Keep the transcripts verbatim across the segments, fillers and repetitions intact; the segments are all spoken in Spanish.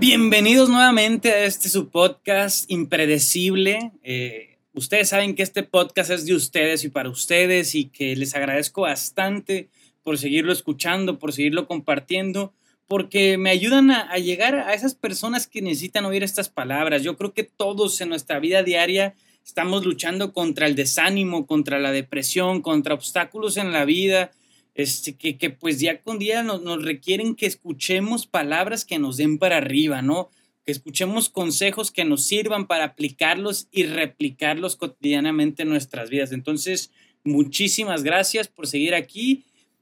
Bienvenidos nuevamente a este su podcast impredecible. Eh, ustedes saben que este podcast es de ustedes y para ustedes y que les agradezco bastante por seguirlo escuchando, por seguirlo compartiendo, porque me ayudan a, a llegar a esas personas que necesitan oír estas palabras. Yo creo que todos en nuestra vida diaria estamos luchando contra el desánimo, contra la depresión, contra obstáculos en la vida. Este, que, que pues día con día nos, nos requieren que escuchemos palabras que nos den para arriba, ¿no? Que escuchemos consejos que nos sirvan para aplicarlos y replicarlos cotidianamente en nuestras vidas. Entonces, muchísimas gracias por seguir aquí.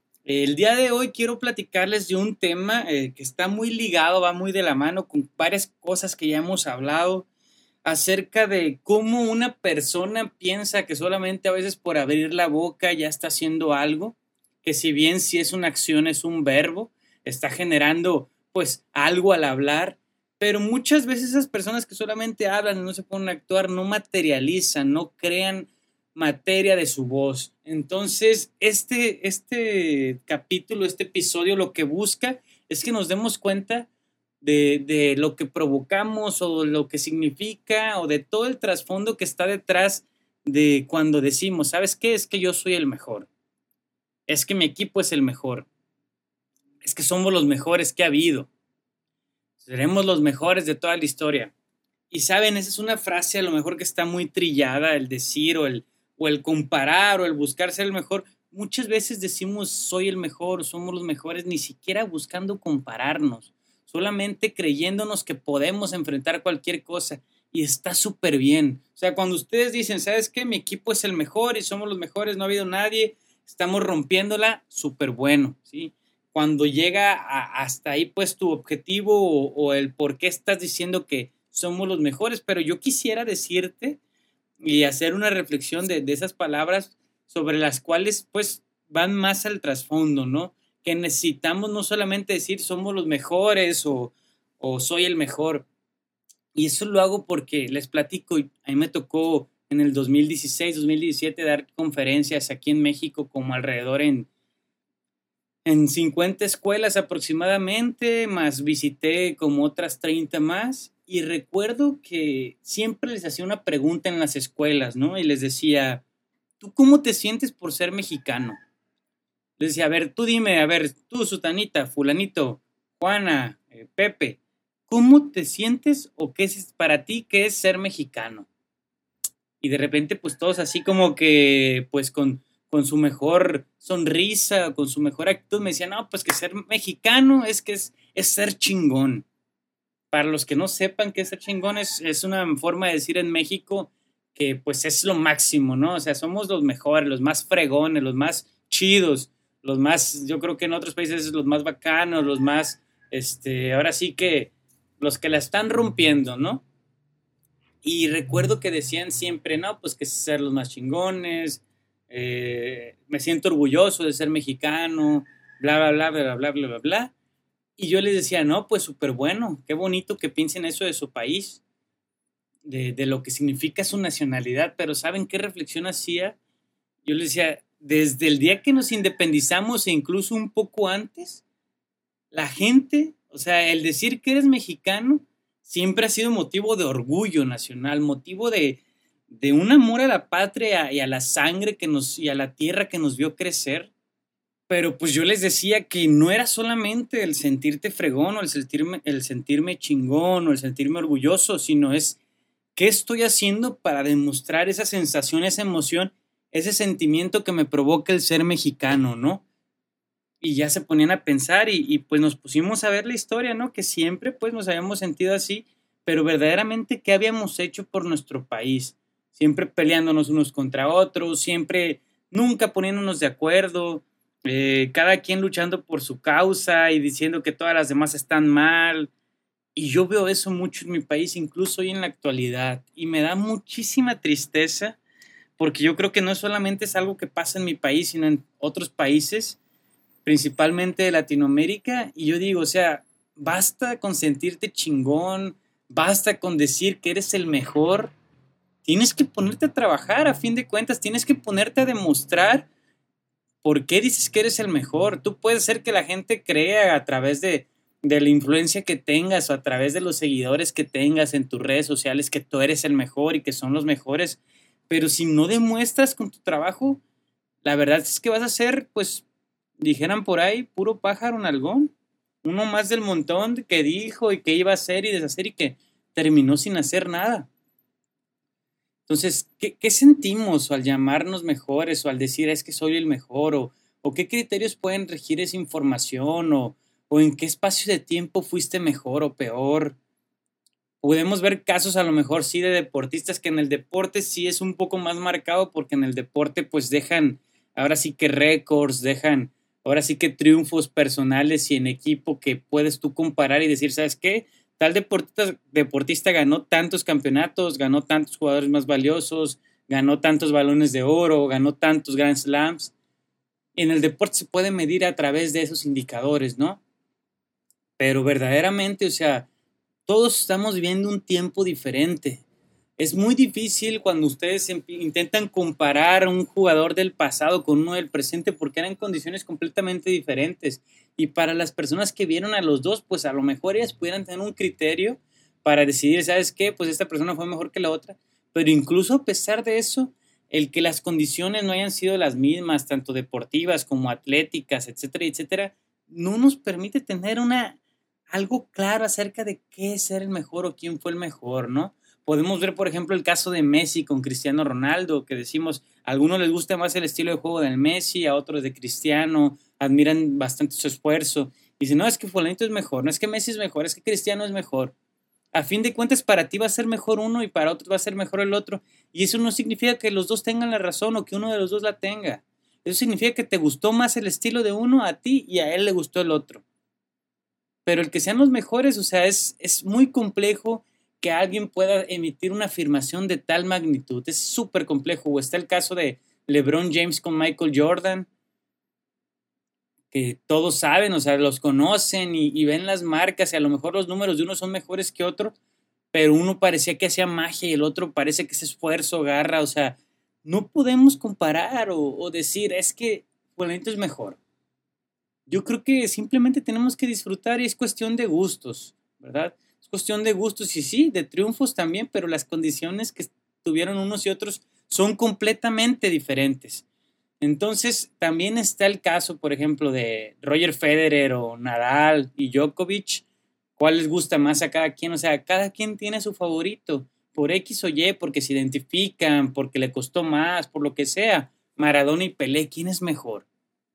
El día de hoy quiero platicarles de un tema eh, que está muy ligado, va muy de la mano con varias cosas que ya hemos hablado acerca de cómo una persona piensa que solamente a veces por abrir la boca ya está haciendo algo, que si bien si es una acción, es un verbo, está generando pues algo al hablar, pero muchas veces esas personas que solamente hablan y no se ponen a actuar no materializan, no crean materia de su voz. Entonces, este, este capítulo, este episodio lo que busca es que nos demos cuenta de, de lo que provocamos o lo que significa o de todo el trasfondo que está detrás de cuando decimos, ¿sabes qué? Es que yo soy el mejor. Es que mi equipo es el mejor, es que somos los mejores que ha habido, seremos los mejores de toda la historia. Y saben, esa es una frase a lo mejor que está muy trillada, el decir o el, o el comparar o el buscar ser el mejor. Muchas veces decimos soy el mejor, somos los mejores, ni siquiera buscando compararnos, solamente creyéndonos que podemos enfrentar cualquier cosa. Y está súper bien. O sea, cuando ustedes dicen, ¿sabes qué? Mi equipo es el mejor y somos los mejores, no ha habido nadie, estamos rompiéndola, súper bueno, ¿sí? Cuando llega a, hasta ahí, pues, tu objetivo o, o el por qué estás diciendo que somos los mejores, pero yo quisiera decirte y hacer una reflexión de, de esas palabras sobre las cuales, pues, van más al trasfondo, ¿no? Que necesitamos no solamente decir somos los mejores o, o soy el mejor. Y eso lo hago porque les platico, a mí me tocó en el dos mil dieciséis, dos mil diecisiete dar conferencias aquí en México como alrededor en, en cincuenta escuelas aproximadamente, más visité como otras treinta más y recuerdo que siempre les hacía una pregunta en las escuelas, ¿no? Y les decía, ¿tú cómo te sientes por ser mexicano? Les decía, a ver, tú dime, a ver, tú, Sutanita, fulanito, Juana, eh, Pepe, ¿cómo te sientes o qué es para ti qué es ser mexicano? Y de repente, pues todos así como que, pues con, con su mejor sonrisa, con su mejor actitud, me decían, no, pues que ser mexicano es que es, es ser chingón. Para los que no sepan qué es ser chingón, es, es una forma de decir en México que pues es lo máximo, ¿no? O sea, somos los mejores, los más fregones, los más chidos, los más, yo creo que en otros países los más bacanos, los más, este, ahora sí que los que la están rompiendo, ¿no? Y recuerdo que decían siempre, no, pues que ser los más chingones, eh, me siento orgulloso de ser mexicano, bla, bla, bla, bla, bla, bla, bla, bla. Y yo les decía, no, pues súper bueno, qué bonito que piensen eso de su país, de, de lo que significa su nacionalidad, pero ¿saben qué reflexión hacía? Yo les decía, desde el día que nos independizamos e incluso un poco antes, la gente, o sea, el decir que eres mexicano, siempre ha sido motivo de orgullo nacional, motivo de, de un amor a la patria y a la sangre que nos, y a la tierra que nos vio crecer. Pero pues yo les decía que no era solamente el sentirte fregón o el sentirme, el sentirme chingón o el sentirme orgulloso, sino es qué estoy haciendo para demostrar esa sensación, esa emoción, ese sentimiento que me provoca el ser mexicano, ¿no? Y ya se ponían a pensar y, y pues nos pusimos a ver la historia, ¿no? Que siempre pues nos habíamos sentido así, pero verdaderamente ¿qué habíamos hecho por nuestro país? Siempre peleándonos unos contra otros, siempre nunca poniéndonos de acuerdo, eh, cada quien luchando por su causa y diciendo que todas las demás están mal. Y yo veo eso mucho en mi país, incluso hoy en la actualidad, y me da muchísima tristeza porque yo creo que no solamente es algo que pasa en mi país, sino en otros países, principalmente de Latinoamérica, y yo digo, o sea, basta con sentirte chingón, basta con decir que eres el mejor, tienes que ponerte a trabajar, a fin de cuentas, tienes que ponerte a demostrar por qué dices que eres el mejor. Tú puedes hacer que la gente crea a través de, de la influencia que tengas o a través de los seguidores que tengas en tus redes sociales que tú eres el mejor y que son los mejores, pero si no demuestras con tu trabajo, la verdad es que vas a ser, pues, dijeran por ahí, puro pájaro nalgón, uno más del montón que dijo y que iba a hacer y deshacer y que terminó sin hacer nada. Entonces, ¿qué, qué sentimos al llamarnos mejores o al decir es que soy el mejor o, o qué criterios pueden regir esa información o, o en qué espacio de tiempo fuiste mejor o peor? Podemos ver casos a lo mejor sí de deportistas que en el deporte sí es un poco más marcado porque en el deporte pues dejan ahora sí que récords, dejan ahora sí que triunfos personales y en equipo que puedes tú comparar y decir, ¿sabes qué? Tal deportista, deportista ganó tantos campeonatos, ganó tantos jugadores más valiosos, ganó tantos balones de oro, ganó tantos Grand Slams. En el deporte se puede medir a través de esos indicadores, ¿no? Pero verdaderamente, o sea, todos estamos viviendo un tiempo diferente. Es muy difícil cuando ustedes intentan comparar a un jugador del pasado con uno del presente porque eran condiciones completamente diferentes. Y para las personas que vieron a los dos, pues a lo mejor ellas pudieran tener un criterio para decidir, ¿sabes qué? Pues esta persona fue mejor que la otra. Pero incluso a pesar de eso, el que las condiciones no hayan sido las mismas, tanto deportivas como atléticas, etcétera, etcétera, no nos permite tener una, algo claro acerca de qué es ser el mejor o quién fue el mejor, ¿no? Podemos ver, por ejemplo, el caso de Messi con Cristiano Ronaldo, que decimos, a algunos les gusta más el estilo de juego del Messi, a otros de Cristiano, admiran bastante su esfuerzo. Y dicen, no, es que fulanito es mejor, no es que Messi es mejor, es que Cristiano es mejor. A fin de cuentas, para ti va a ser mejor uno y para otros va a ser mejor el otro. Y eso no significa que los dos tengan la razón o que uno de los dos la tenga. Eso significa que te gustó más el estilo de uno a ti y a él le gustó el otro. Pero el que sean los mejores, o sea, es, es muy complejo que alguien pueda emitir una afirmación de tal magnitud. Es súper complejo. O está el caso de LeBron James con Michael Jordan, que todos saben, o sea, los conocen y, y ven las marcas y a lo mejor los números de uno son mejores que otro, pero uno parecía que hacía magia y el otro parece que es esfuerzo, garra, o sea, no podemos comparar o, o decir, es que fulanito es mejor. Yo creo que simplemente tenemos que disfrutar y es cuestión de gustos, ¿verdad? Es cuestión de gustos y sí, de triunfos también, pero las condiciones que tuvieron unos y otros son completamente diferentes. Entonces, también está el caso, por ejemplo, de Roger Federer o Nadal y Djokovic. ¿Cuál les gusta más a cada quien? O sea, cada quien tiene su favorito, por X o Y, porque se identifican, porque le costó más, por lo que sea. Maradona y Pelé, ¿quién es mejor?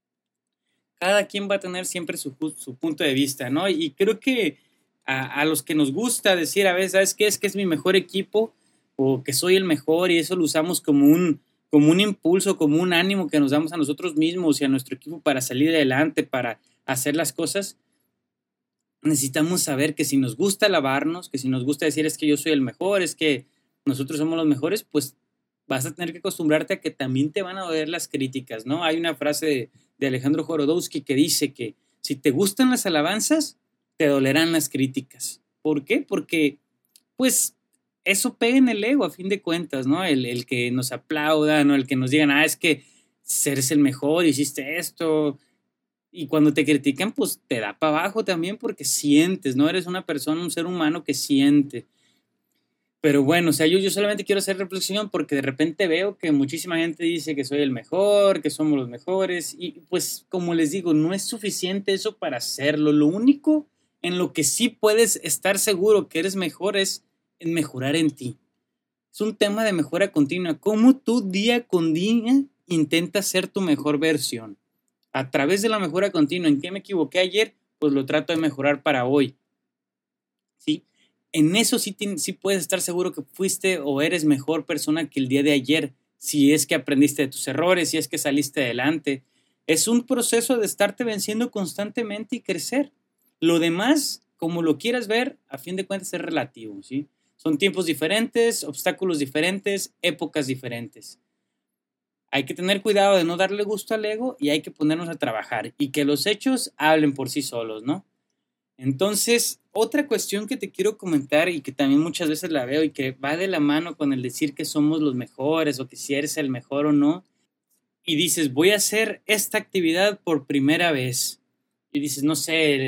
Cada quien va a tener siempre su, su punto de vista, ¿no? Y creo que a, a los que nos gusta decir a veces, ¿sabes qué? Es que es mi mejor equipo o que soy el mejor y eso lo usamos como un, como un impulso, como un ánimo que nos damos a nosotros mismos y a nuestro equipo para salir adelante, para hacer las cosas. Necesitamos saber que si nos gusta alabarnos, que si nos gusta decir es que yo soy el mejor, es que nosotros somos los mejores, pues vas a tener que acostumbrarte a que también te van a doler las críticas, ¿no? Hay una frase de, de Alejandro Jodorowsky que dice que si te gustan las alabanzas, te dolerán las críticas. ¿Por qué? Porque, pues, eso pega en el ego, a fin de cuentas, ¿no? El, el que nos aplaudan o el que nos digan, ah, es que eres el mejor, hiciste esto. Y cuando te critican, pues te da para abajo también porque sientes, ¿no? Eres una persona, un ser humano que siente. Pero bueno, o sea, yo, yo solamente quiero hacer reflexión porque de repente veo que muchísima gente dice que soy el mejor, que somos los mejores y pues como les digo, no es suficiente eso para hacerlo. Lo único en lo que sí puedes estar seguro que eres mejor es en mejorar en ti. Es un tema de mejora continua. ¿Cómo tú día con día intentas ser tu mejor versión? A través de la mejora continua. ¿En qué me equivoqué ayer? Pues lo trato de mejorar para hoy. ¿Sí? En eso sí, sí puedes estar seguro que fuiste o eres mejor persona que el día de ayer, si es que aprendiste de tus errores, si es que saliste adelante. Es un proceso de estarte venciendo constantemente y crecer. Lo demás, como lo quieras ver, a fin de cuentas es relativo, ¿sí? Son tiempos diferentes, obstáculos diferentes, épocas diferentes. Hay que tener cuidado de no darle gusto al ego y hay que ponernos a trabajar y que los hechos hablen por sí solos, ¿no? Entonces, otra cuestión que te quiero comentar y que también muchas veces la veo y que va de la mano con el decir que somos los mejores o que si eres el mejor o no, y dices, voy a hacer esta actividad por primera vez, y dices, no sé,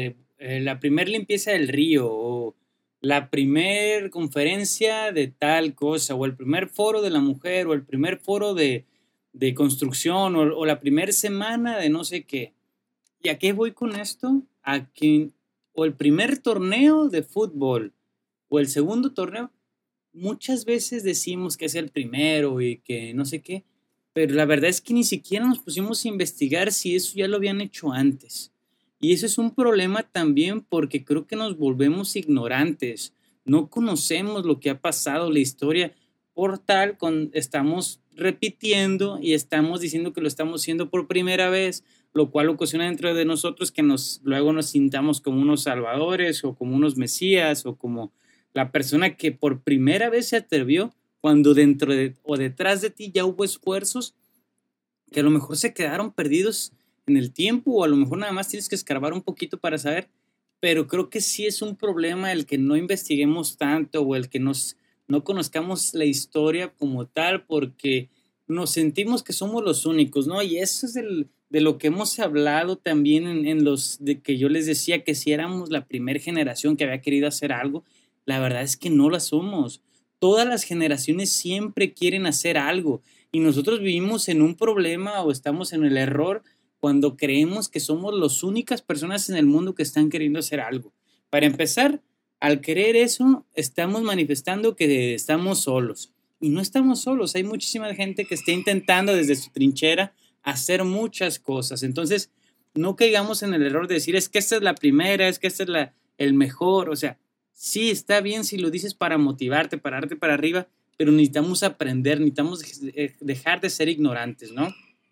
eh, la primer limpieza del río, o la primer conferencia de tal cosa, o el primer foro de la mujer, o el primer foro de, de construcción, o, o la primera semana de no sé qué. ¿Y a qué voy con esto? A que o el primer torneo de fútbol o el segundo torneo, muchas veces decimos que es el primero y que no sé qué, pero la verdad es que ni siquiera nos pusimos a investigar si eso ya lo habían hecho antes. Y eso es un problema también porque creo que nos volvemos ignorantes. No conocemos lo que ha pasado, la historia, por tal con, estamos repitiendo y estamos diciendo que lo estamos haciendo por primera vez, lo cual ocasiona dentro de nosotros que nos, luego nos sintamos como unos salvadores o como unos mesías o como la persona que por primera vez se atrevió cuando dentro de, o detrás de ti ya hubo esfuerzos que a lo mejor se quedaron perdidos en el tiempo o a lo mejor nada más tienes que escarbar un poquito para saber, pero creo que sí es un problema el que no investiguemos tanto o el que nos, no conozcamos la historia como tal porque nos sentimos que somos los únicos, ¿no? Y eso es el, de lo que hemos hablado también en, en los de que yo les decía que si éramos la primera generación que había querido hacer algo, la verdad es que no la somos. Todas las generaciones siempre quieren hacer algo y nosotros vivimos en un problema o estamos en el error cuando creemos que somos las únicas personas en el mundo que están queriendo hacer algo. Para empezar, al querer eso, estamos manifestando que estamos solos. Y no estamos solos, hay muchísima gente que está intentando desde su trinchera hacer muchas cosas. Entonces, no caigamos en el error de decir, es que esta es la primera, es que esta es la, el mejor. O sea, sí, está bien si lo dices para motivarte, para darte para arriba, pero necesitamos aprender, necesitamos dejar de ser ignorantes, ¿no?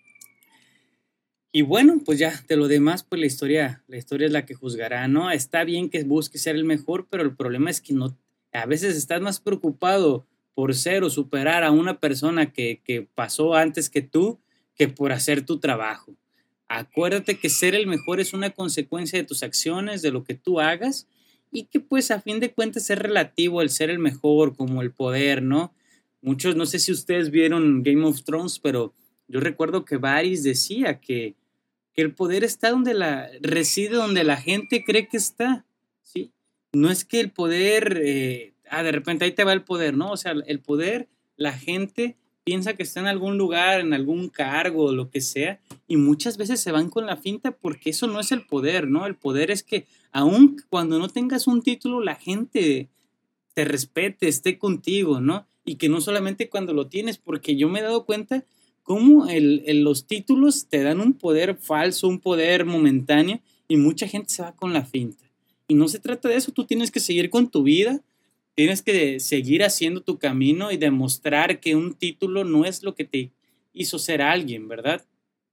Y bueno, pues ya, de lo demás, pues la historia, la historia es la que juzgará, ¿no? Está bien que busques ser el mejor, pero el problema es que no, a veces estás más preocupado por ser o superar a una persona que, que pasó antes que tú, que por hacer tu trabajo. Acuérdate que ser el mejor es una consecuencia de tus acciones, de lo que tú hagas, y que pues a fin de cuentas es relativo el ser el mejor, como el poder, ¿no? Muchos, no sé si ustedes vieron Game of Thrones, pero yo recuerdo que Varys decía que que el poder está donde la reside, donde la gente cree que está, ¿sí? No es que el poder, eh, ah, de repente ahí te va el poder, ¿no? O sea, el poder, la gente piensa que está en algún lugar, en algún cargo, o lo que sea, y muchas veces se van con la finta porque eso no es el poder, ¿no? El poder es que aun cuando no tengas un título, la gente te respete, esté contigo, ¿no? Y que no solamente cuando lo tienes, porque yo me he dado cuenta cómo el, el, los títulos te dan un poder falso, un poder momentáneo y mucha gente se va con la finta. Y no se trata de eso, tú tienes que seguir con tu vida, tienes que seguir haciendo tu camino y demostrar que un título no es lo que te hizo ser alguien, ¿verdad?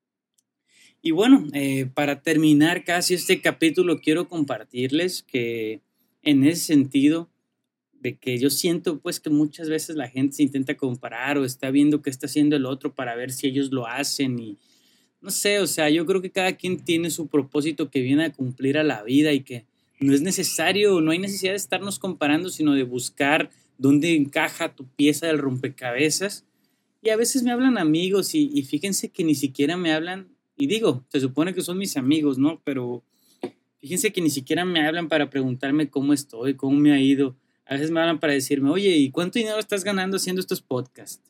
Y bueno, eh, para terminar casi este capítulo quiero compartirles que en ese sentido de que yo siento pues que muchas veces la gente se intenta comparar o está viendo qué está haciendo el otro para ver si ellos lo hacen y no sé, o sea, yo creo que cada quien tiene su propósito que viene a cumplir a la vida y que no es necesario, no hay necesidad de estarnos comparando, sino de buscar dónde encaja tu pieza del rompecabezas. Y a veces me hablan amigos y, y fíjense que ni siquiera me hablan, y digo, se supone que son mis amigos, ¿no? Pero fíjense que ni siquiera me hablan para preguntarme cómo estoy, cómo me ha ido. A veces me hablan para decirme, oye, ¿y cuánto dinero estás ganando haciendo estos podcasts?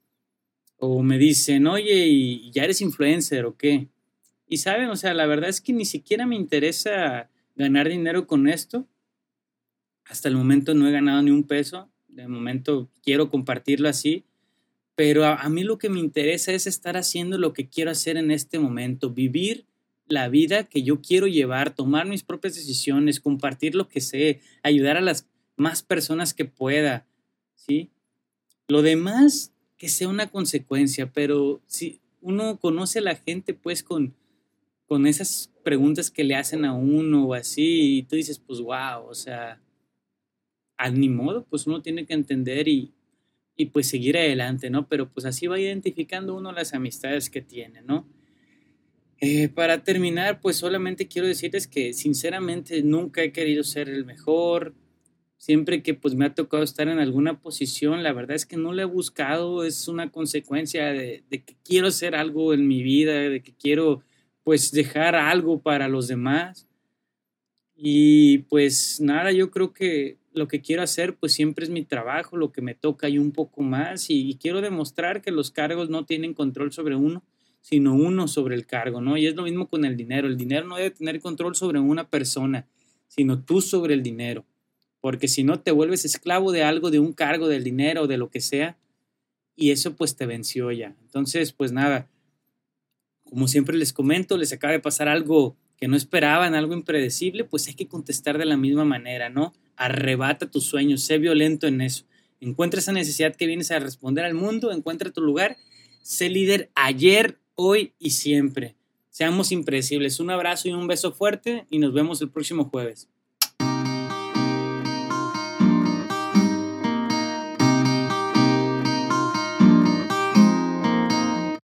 O me dicen, oye, ¿y ya eres influencer o qué? Y saben, o sea, la verdad es que ni siquiera me interesa ganar dinero con esto. Hasta el momento no he ganado ni un peso. De momento quiero compartirlo así. Pero a, a mí lo que me interesa es estar haciendo lo que quiero hacer en este momento. Vivir la vida que yo quiero llevar, tomar mis propias decisiones, compartir lo que sé, ayudar a las más personas que pueda, ¿sí? Lo demás, que sea una consecuencia, pero si uno conoce a la gente, pues, con, con esas preguntas que le hacen a uno o así, y tú dices, pues, wow, o sea, a ni modo, pues uno tiene que entender y, y pues seguir adelante, ¿no? Pero pues así va identificando uno las amistades que tiene, ¿no? Eh, para terminar, pues solamente quiero decirles que sinceramente nunca he querido ser el mejor. Siempre que pues me ha tocado estar en alguna posición, la verdad es que no lo he buscado, es una consecuencia de, de que quiero hacer algo en mi vida, de que quiero pues dejar algo para los demás. Y pues nada, yo creo que lo que quiero hacer pues siempre es mi trabajo, lo que me toca y un poco más, y, y quiero demostrar que los cargos no tienen control sobre uno, sino uno sobre el cargo, ¿no? Y es lo mismo con el dinero, el dinero no debe tener control sobre una persona, sino tú sobre el dinero, porque si no te vuelves esclavo de algo, de un cargo, del dinero, de lo que sea, y eso pues te venció ya. Entonces, pues nada, como siempre les comento, les acaba de pasar algo que no esperaban, algo impredecible, pues hay que contestar de la misma manera, ¿no? Arrebata tus sueños, sé violento en eso. Encuentra esa necesidad que vienes a responder al mundo, encuentra tu lugar, sé líder ayer, hoy y siempre. Seamos impredecibles. Un abrazo y un beso fuerte y nos vemos el próximo jueves.